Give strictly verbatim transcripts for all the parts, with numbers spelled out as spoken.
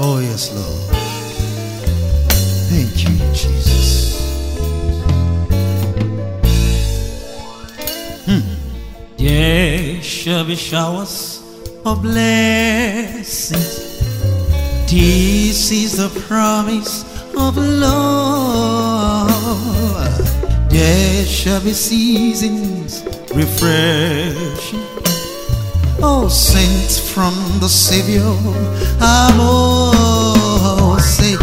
Oh, yes, Lord. Thank you, Jesus. Hmm. There shall be showers of blessings. This is the promise of the Lord. There shall be seasons refreshing. Oh, saints from the Savior, I'm all say,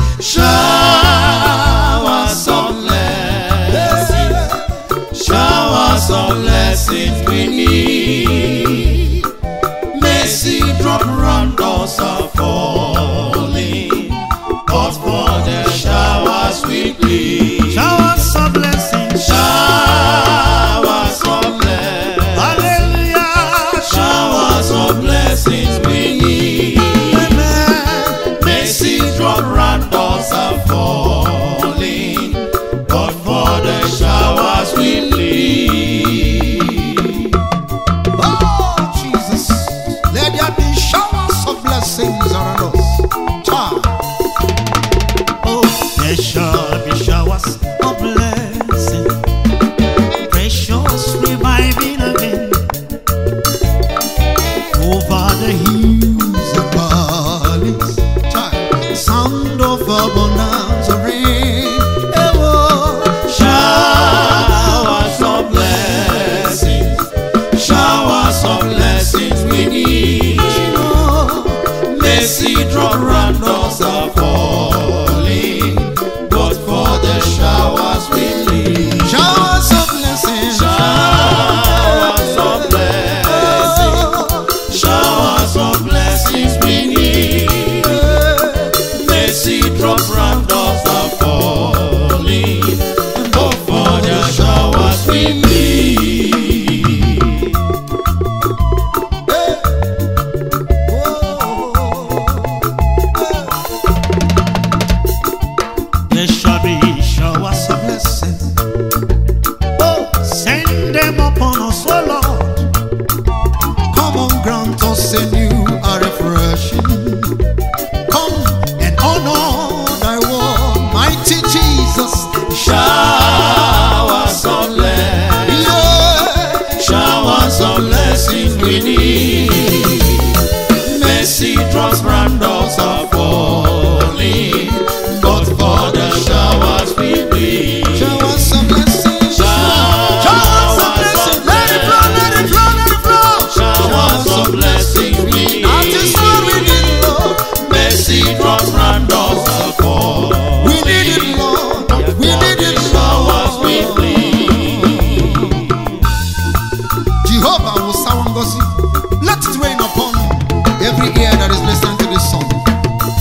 showers of blessings, showers of blessings we need. Mercy drop round us are falling, but for the showers we plead. Showers of blessings, showers of blessings, hallelujah, showers of blessings we need. Amen. Mercy drop round us are falling, but for the showers we plead. Oh, Jesus. Let there be showers of blessings around us. Child. Oh, there shall be showers of blessing, precious reviving again, over the hills and valleys. Child. Sound of abundance of rain. Oh, showers of blessings, showers of blessings we need. Mercy drop round us are falling, but for the showers we need. Showers of blessings. Showers of blessings, showers of blessings we need. Mercy drop round us are falling, but for the showers we need. Hey. There shall be showers of blessing. Oh, send them upon us, oh Lord. Come on, grant us a new a refreshing. Come and honor thy word, mighty Jesus. Showers of blessing, Yeah. showers of blessing we need. Mercy drops round us are falling, but for the showers we need. Showers of blessings. Showers of blessings. Let it flow, let it flow, let it flow. Showers of blessing we need. That is what we need, Lord. Mercy drops round us are falling. We need it, Lord. We need it, Showers we Lord. need. Jehovah will sound gossip. Let it rain upon every ear that is listening to this song.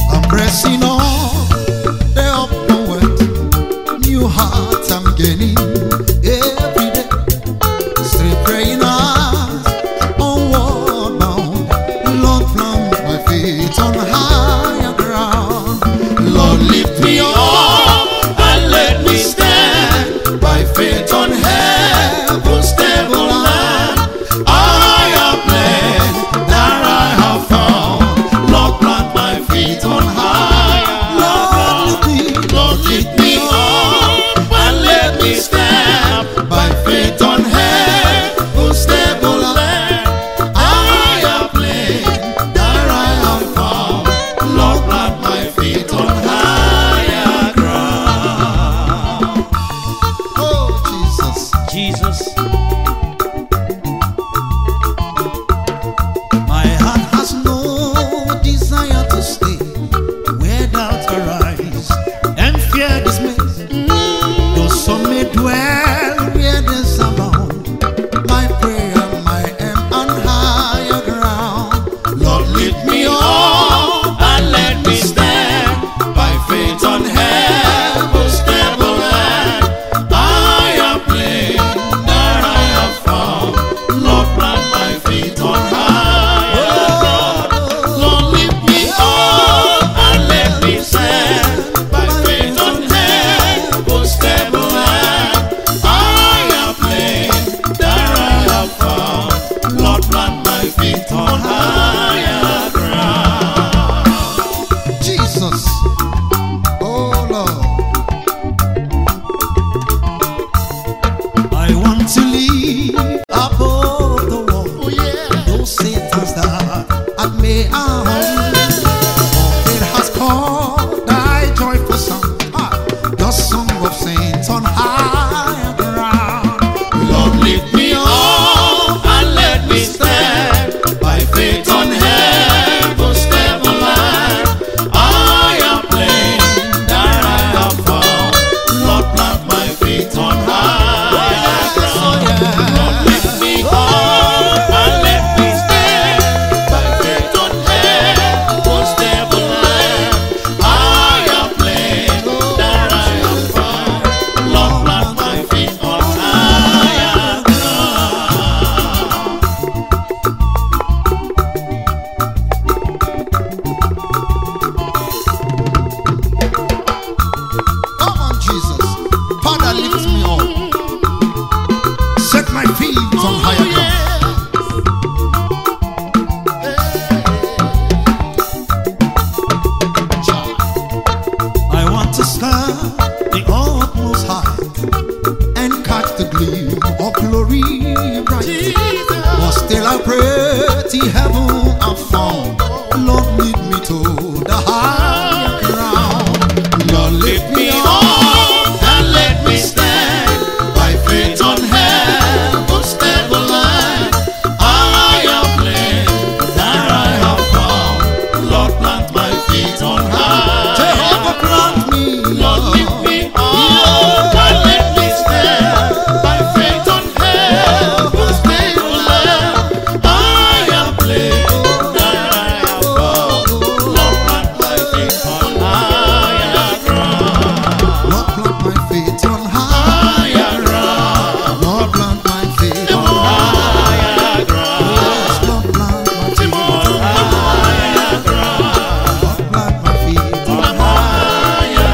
to the higher ground. Lord, lift me up and let me stand by faith on heaven's stable line. I have lived that I have found. Lord, plant my feet on high. Jehovah plant me, Lord, lift me up and let me stand by faith on heaven's stable line. I have lived that I have found. Lord, plant my feet on higher ground. Lord plant my feet on high. Higher ground. Lord plant my feet on Higher high. ground. Yes, Lord plant my feet on high. Higher ground. Lord plant my feet on high. Higher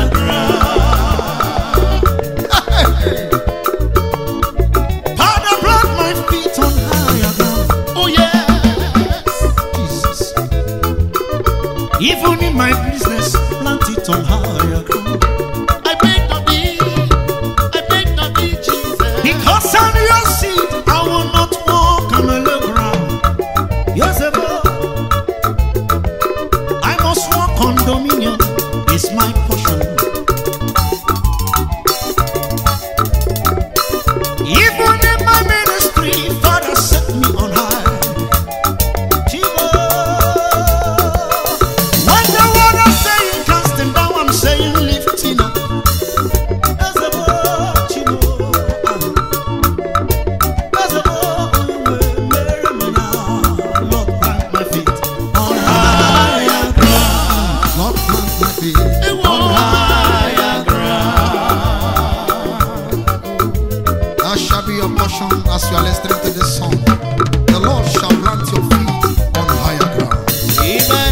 ground. Father, plant my feet on higher ground. Oh yes. Jesus. Even in my business, plant it on higher ground. I beg of thee. I beg of thee, Jesus. Because I'm your seed, I will not walk on the low ground. Yes, above. I must walk on dominion. It's my portion. Even in my ministry, Father set me on high. Jesus. When the word I'm saying casting down, I'm saying lifting up. Yes, above, Jesus. Yes, above, Mary, Lord, plant my feet on higher ground. Lord, plant my feet on higher ground. That shall be your portion as you are listening to this song. The Lord shall plant your feet on higher ground. Amen.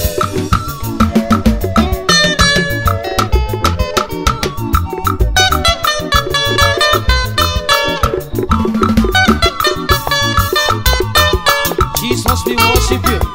Jesus, we worship you.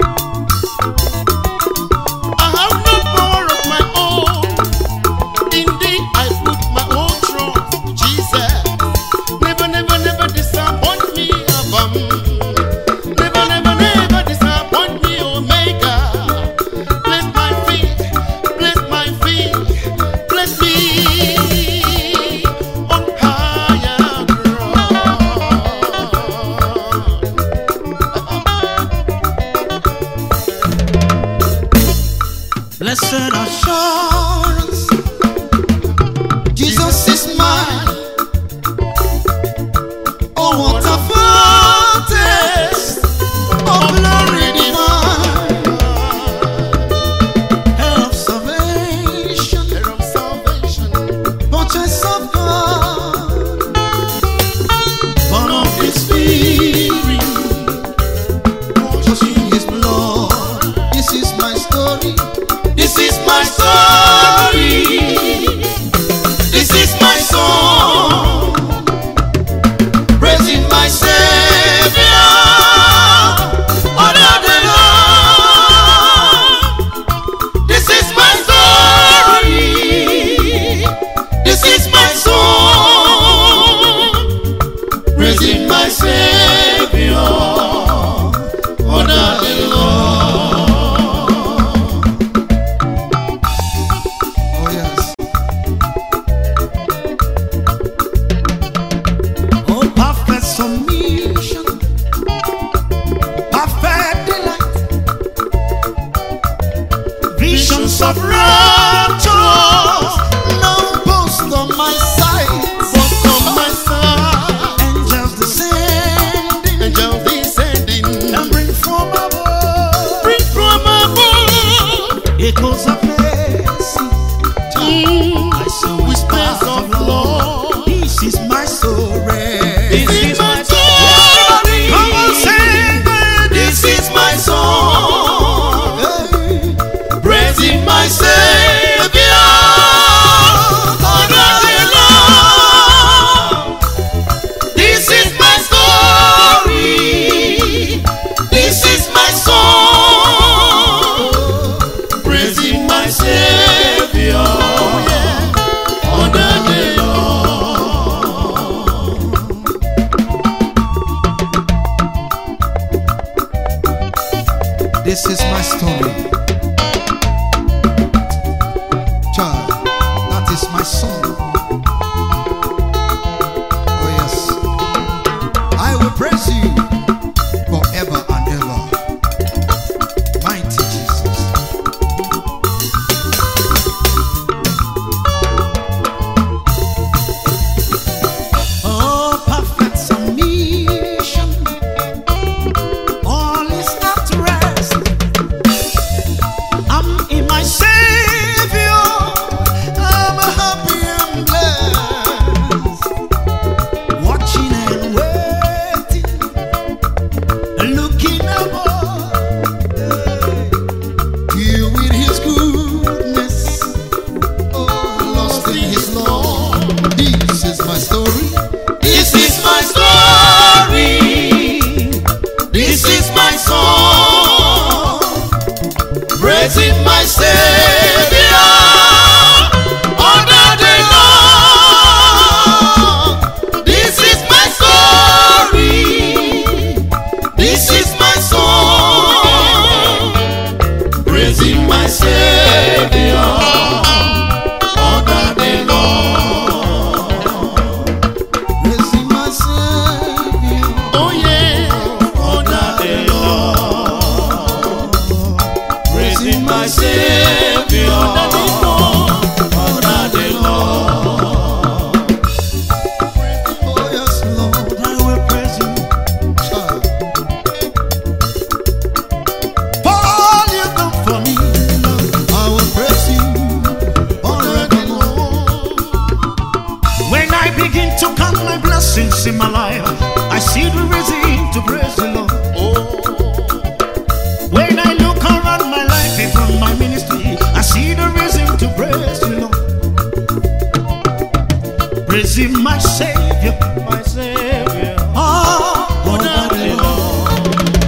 I have no power of my own. Indeed, I put my own trust. Jesus, never, never, never disappoint me, Abba. Never, never, never disappoint me, Omega. Bless my feet, bless my feet, bless me on higher ground. Blessed assurance, Jesus is mine. Oh, what a foretaste of glory divine, heir of salvation, Heir of salvation, purchase of God, born of His Spirit, washed in His blood. This is my story. this is my story. This is my song, praising my Savior all the day long. This is my story. This is my song, praising my Savior all the day long. Oh yes. Oh, perfect submission, perfect delight, visions of rapture, no boast on my side, Boast on my side, angels descending angels descending, and bring from above bring from above echoes of mercy. mm, I saw whispers of love. This is my story. This is my story. Come on, sing it. This is my song, Hey. praising my Savior all the day long. This is my story. This is my song, praising my praising my Savior all the day long. This is my story, this is my song, praising my Savior all the day long. Praising my Savior. Oh yeah, all the day long, praising my Savior all the day long. Oh yes, Lord, I will praise you. For all you've done for me, Lord, I will praise you all the day long. When I begin to count my blessings in my life, I see the reason to praise the Lord. When I look around my life and from my ministry, I see the reason to praise the Lord. Praising my Savior, My Savior all all the day long.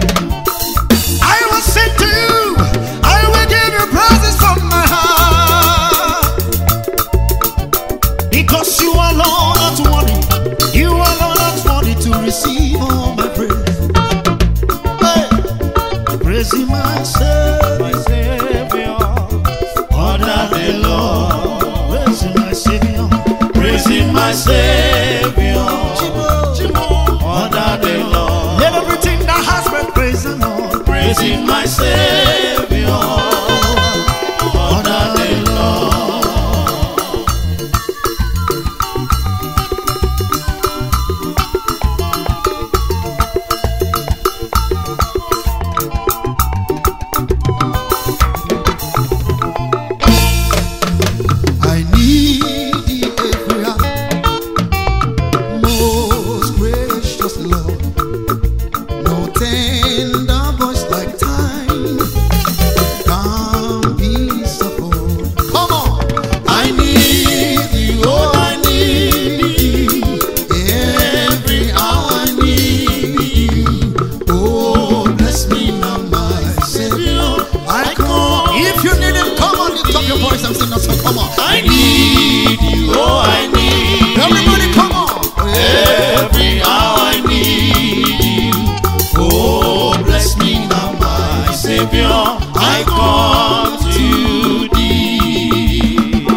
I will sing to you, I will give you praises from my heart, because you alone not worthy, you alone not worthy to receive all my praise. Hey, praising my Savior, My Savior all the day long. praising my Savior, Praising my Savior all the day long. let everything that has breath praise the Lord. Praising my Savior all the day long. I need thee every hour, most gracious Lord. No tender voice like thine can be supported. Come on, I need you, oh I need you. every hour I need you. Oh, bless me now, my Savior. I come. If you need Him, come on, lift up your voice and sing that song. Come on, I need you, oh I need everybody, come on. every hour I need you. Oh, bless me now, my Savior. I come to thee.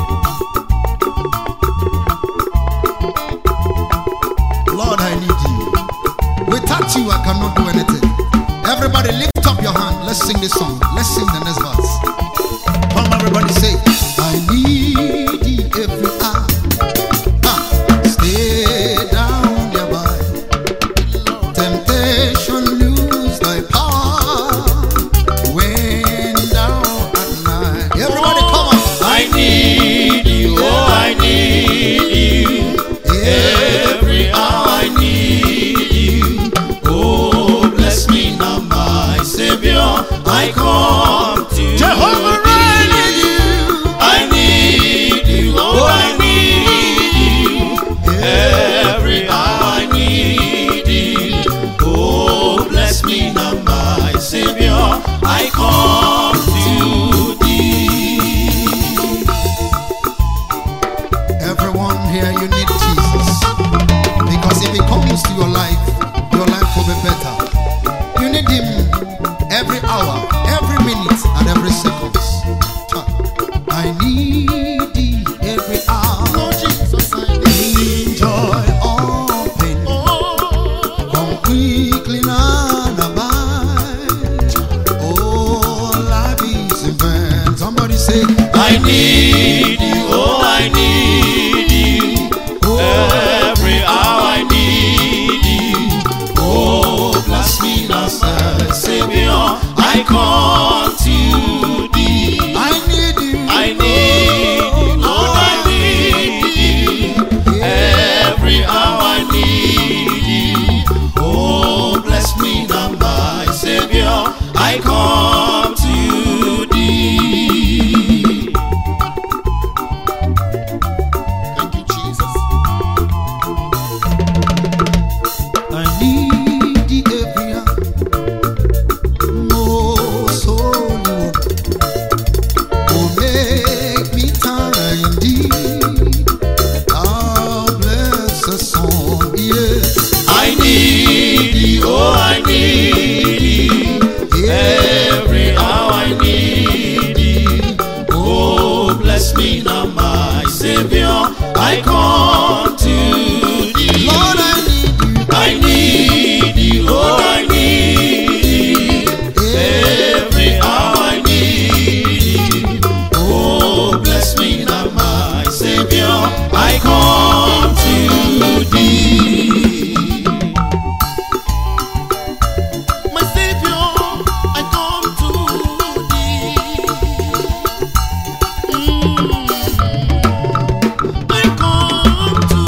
Lord, I need you. Without you, I cannot do anything. Everybody, lift up your hand. Let's sing this song. Let's sing the next verse. Come, everybody, say, I need thee every hour. Ah, stay down thereby. Temptation lose thy power when down at night. Everybody, come on. I need you, oh I need you. Every hour I need you. Oh, bless me now, my Savior. I come to Jehovah, I need you. I need you, oh I need you. Every hour I need you. Oh, bless me now, my Savior. I come to thee. Everyone here, you need Jesus. Because if He comes to your life, your life will be better. You need Him every hour, every minute, and every second. Ah, I need Thee every hour. Oh, Jesus, I need In joy or pain, come quickly and abide. Oh, life is in vain. Somebody say, I need you, oh I need you. Every hour I need you. Oh, bless me now, my Savior. I come to thee. I need You. I need you, oh I need you. Every hour I need you. Oh, bless me now, my Savior. I come to thee. bless me now, my Savior. I come to thee. Lord, I need you. I need you, Lord, I need you. Every hour I need you. Oh, bless me now, my Savior. I come to thee. My Savior, I come to thee. Mm. I come to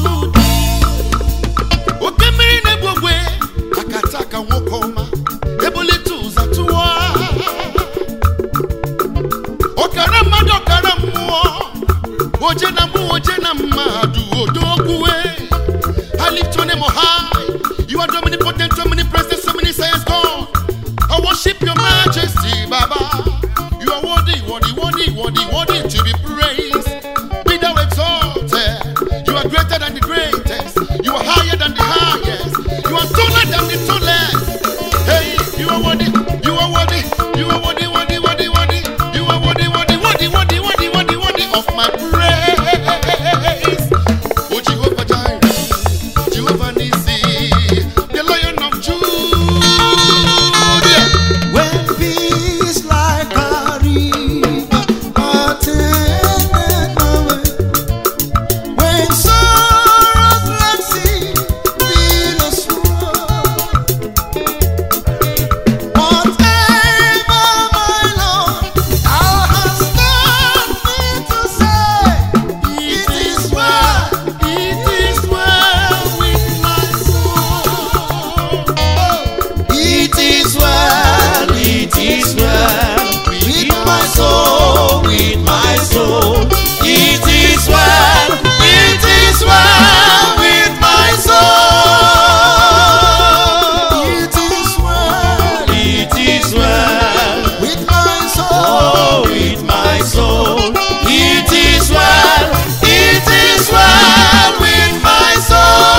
thee. Okay, me ne bogwe akataka wokoma ebole tuza tuwa. Okarama dokaramu oje na mu oje na madu odogwe. I lift your name on high. You are omnipotent, omnipresent, so many sayings God. I worship your majesty, Baba. You are worthy, worthy, worthy, worthy, worthy to be praised. Be thou exalted. You are greater than the greatest. You are higher than the highest. You are taller than the tallest. Hey, you are worthy, you are worthy, you are worthy, worthy, worthy, worthy. You are worthy, worthy, worthy, worthy, worthy, worthy, worthy of my praise. Oh Jehovah Jireh, Jehovah Nissi, the Lion of Judah. When peace like a river attended my way, when sorrows like sea fill us swore, whatever my Lord thou hast done me to say, it is well, It is well with my soul. it is well, It is well with my soul, with my soul. It is well, it is well with my soul. it is well It is well, with my soul. oh, with my soul. It is well, it is well with my soul.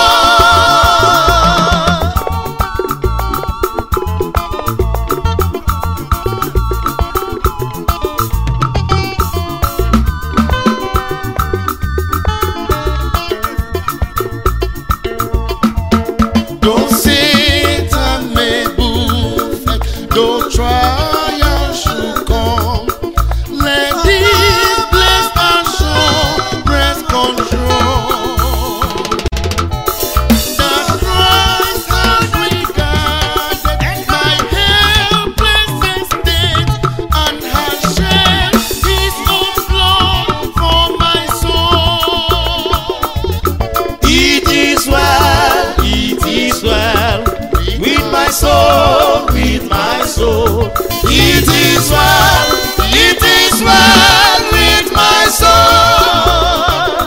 Though Satan may buffet, though trial should come, let this blessed assurance control. That Christ has regarded my helpless estate and has shed His own blood for my soul. It is well, it is well with my soul, with my soul. It is well, it is well with my soul.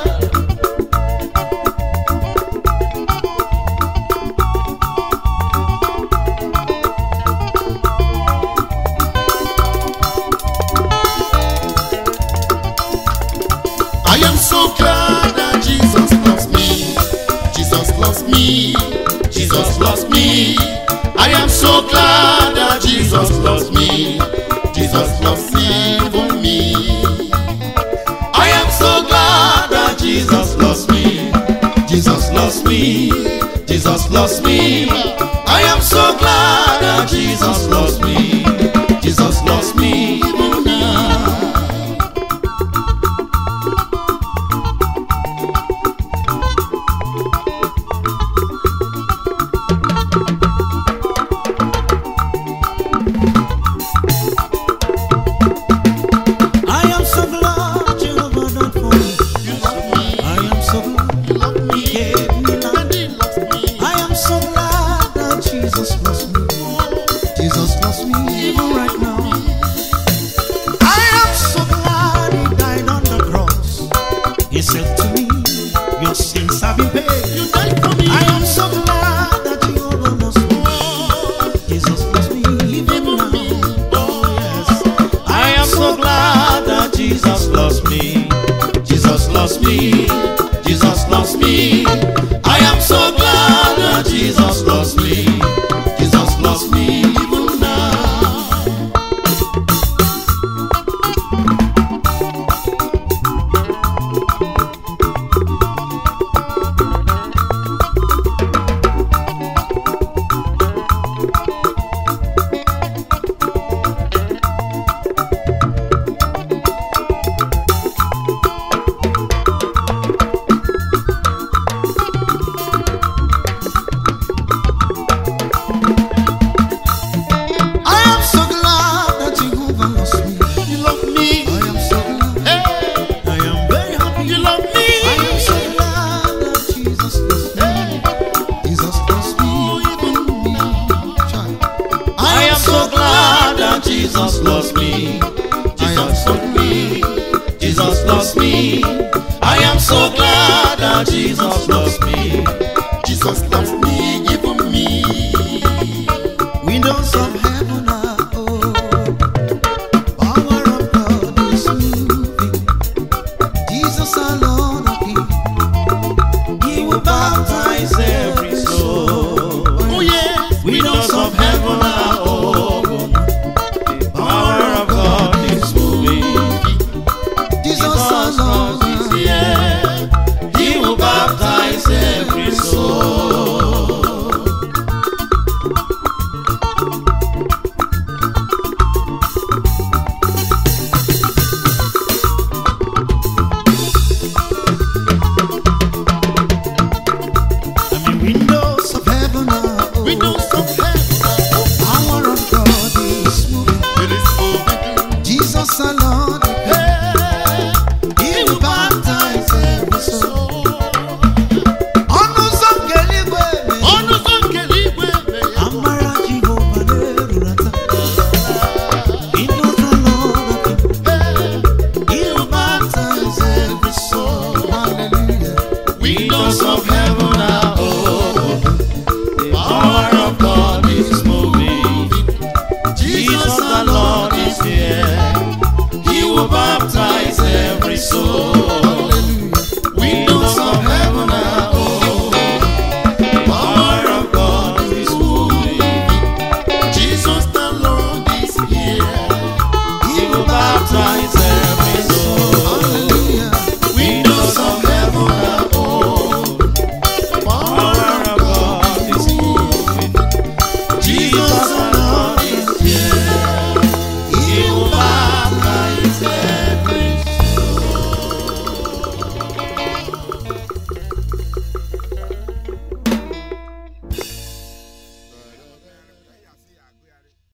I am so glad that Jesus loves me. Jesus loves me. Jesus loves me. I am so glad that Jesus loves me. Jesus loves even me. I am so glad that Jesus loves me. Jesus loves me. Jesus loves me. I am so glad that Jesus loves me. Jesus loves me even now. I am so glad Jehovah died for me. You love me. I am so glad You love me. He gave me life. And He loves me. I am so glad that Jesus loves me. Jesus loves me even right now. I am so glad He died on the cross. He said to me, your sins have been paid. You died for me. I am so glad that Jehovah loves me. Jesus loves me even now. Oh yes. I am so glad that Jesus loves me. Jesus loves me. Jesus loves me. I am so glad that Jesus loves me. Jesus loves me even now. Jesus loves me. Jesus loves me. I am so glad that Jesus loves me. Jesus loves me, even me. Windows of heaven are open. Power of God is moving. Jesus our Lord and King. He will baptize every soul. Oh yeah, windows of heaven are open. The power of God is moving. Jesus our Jesus Lord is here. He will baptize every soul. I mean, windows of heaven are open. Windows of heaven are open. Power of God is moving. It is moving. Jesus our Lord and King. Hey, He will baptize every soul. Ọnụ ụzọ nke eluigwe meghere. ọnụ ụzọ nke eluigwe meghere. Amara Jehova na-erulata. Windows of Lord and King. He will baptize every soul. Hallelujah. Windows of heaven are open. The power of God is moving. Jesus the Lord is here. He will baptize